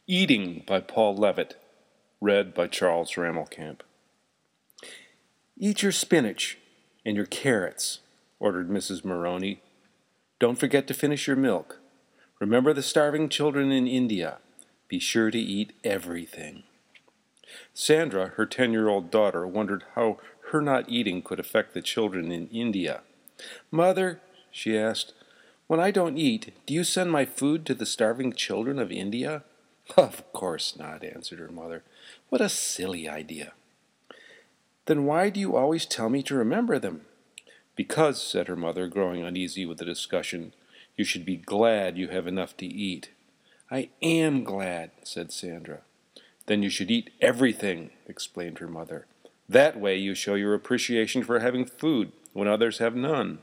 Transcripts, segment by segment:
Eating by Paul Levitt, read by Charles Rammelkamp. Eat your spinach and your carrots, ordered Mrs. Moroney. Don't forget to finish your milk. Remember the starving children in India. Be sure to eat everything. Sandra, her 10-year-old daughter, wondered how her not eating could affect the children in India. "Mother," she asked, "when I don't eat, do you send my food to the starving children of India?" "Of course not," answered her mother. "What a silly idea." "Then why do you always tell me to remember them?" "Because," said her mother, growing uneasy with the discussion, "you should be glad you have enough to eat." "I am glad," said Sandra. "Then you should eat everything," explained her mother. "That way you show your appreciation for having food when others have none."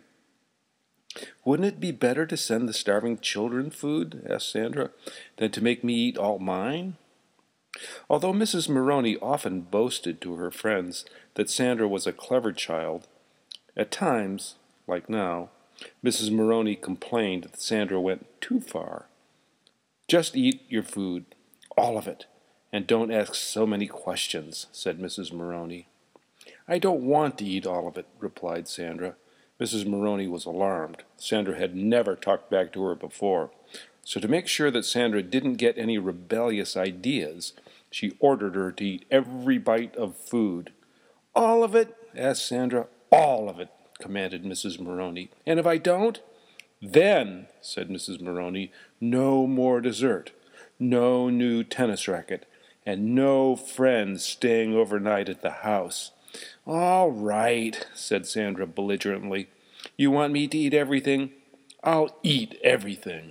"Wouldn't it be better to send the starving children food," asked Sandra, "than to make me eat all mine?" Although Mrs. Moroney often boasted to her friends that Sandra was a clever child, at times, like now, Mrs. Moroney complained that Sandra went too far. "Just eat your food, all of it, and don't ask so many questions," said Mrs. Moroney. "I don't want to eat all of it," replied Sandra. Mrs. Moroney was alarmed. Sandra had never talked back to her before. So to make sure that Sandra didn't get any rebellious ideas, she ordered her to eat every bite of food. "All of it?" asked Sandra. "All of it," commanded Mrs. Moroney. "And if I don't?" "Then," said Mrs. Moroney, "no more dessert, no new tennis racket, and no friends staying overnight at the house." "All right," said Sandra belligerently. "You want me to eat everything? I'll eat everything."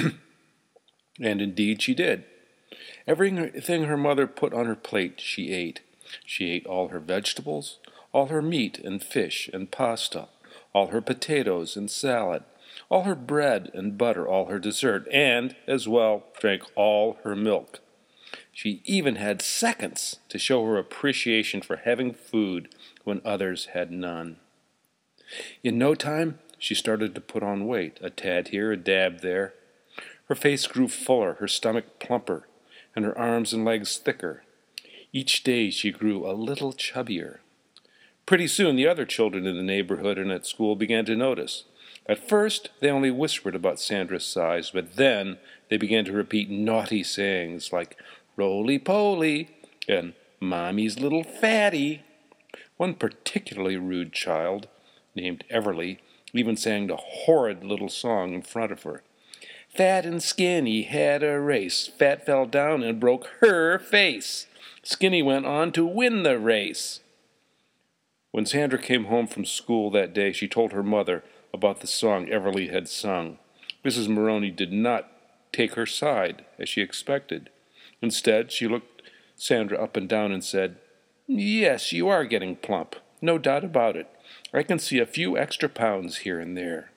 And indeed she did. Everything her mother put on her plate she ate. She ate all her vegetables, all her meat and fish and pasta, all her potatoes and salad, all her bread and butter, all her dessert, and, as well, drank all her milk. She even had seconds to show her appreciation for having food when others had none. In no time, she started to put on weight, a tad here, a dab there. Her face grew fuller, her stomach plumper, and her arms and legs thicker. Each day she grew a little chubbier. Pretty soon the other children in the neighborhood and at school began to notice. At first they only whispered about Sandra's size, but then they began to repeat naughty sayings like "roly-poly" and "mommy's little fatty." One particularly rude child, named Everly, even sang the horrid little song in front of her. "Fat and Skinny had a race. Fat fell down and broke her face. Skinny went on to win the race." When Sandra came home from school that day, she told her mother about the song Everly had sung. Mrs. Moroney did not take her side, as she expected. Instead, she looked Sandra up and down and said, "Yes, you are getting plump. No doubt about it. I can see a few extra pounds here and there."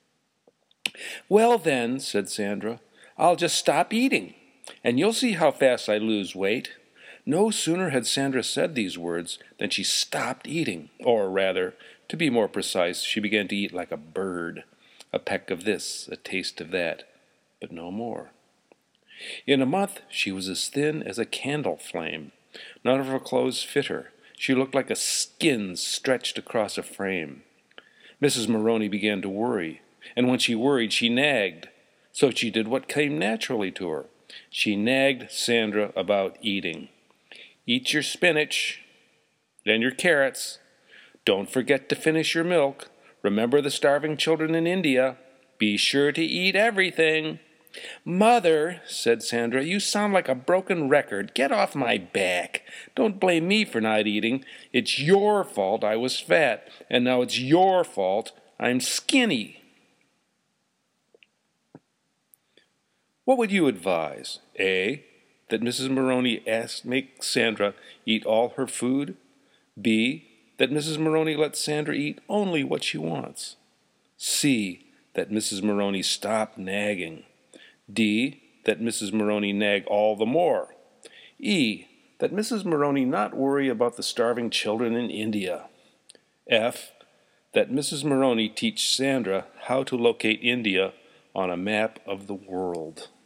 "Well then," said Sandra, "I'll just stop eating, and you'll see how fast I lose weight." No sooner had Sandra said these words than she stopped eating, or rather, to be more precise, she began to eat like a bird, a peck of this, a taste of that, but no more. In a month she was as thin as a candle flame. None of her clothes fit her. She looked like a skin stretched across a frame. Mrs. Moroney began to worry, and when she worried, she nagged. So she did what came naturally to her. She nagged Sandra about eating. "Eat your spinach and your carrots. Don't forget to finish your milk. Remember the starving children in India. Be sure to eat everything." "Mother," said Sandra, "you sound like a broken record. Get off my back. Don't blame me for not eating. It's your fault I was fat, and now it's your fault I'm skinny." What would you advise? A, that Mrs. Moroney make Sandra eat all her food? B, that Mrs. Moroney let Sandra eat only what she wants? C, that Mrs. Moroney stop nagging? D, that Mrs. Moroney nag all the more? E, that Mrs. Moroney not worry about the starving children in India? F, that Mrs. Moroney teach Sandra how to locate India on a map of the world?